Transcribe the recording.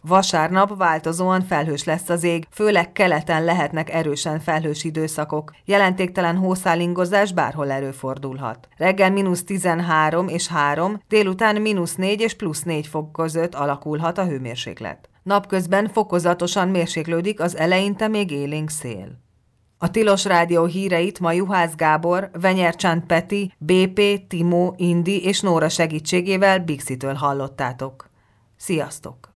Vasárnap változóan felhős lesz az ég, főleg keleten lehetnek erősen felhős időszakok. Jelentéktelen hószálingozás bárhol előfordulhat. Reggel -13 és 3, délután -4 és +4 fok között alakulhat a hőmérséklet. Napközben fokozatosan mérséklődik az eleinte még élénk szél. A Tilos Rádió híreit ma Juhász Gábor, Venyercsán Peti, BP, Timó, Indi és Nóra segítségével Bixitől hallottátok. Sziasztok!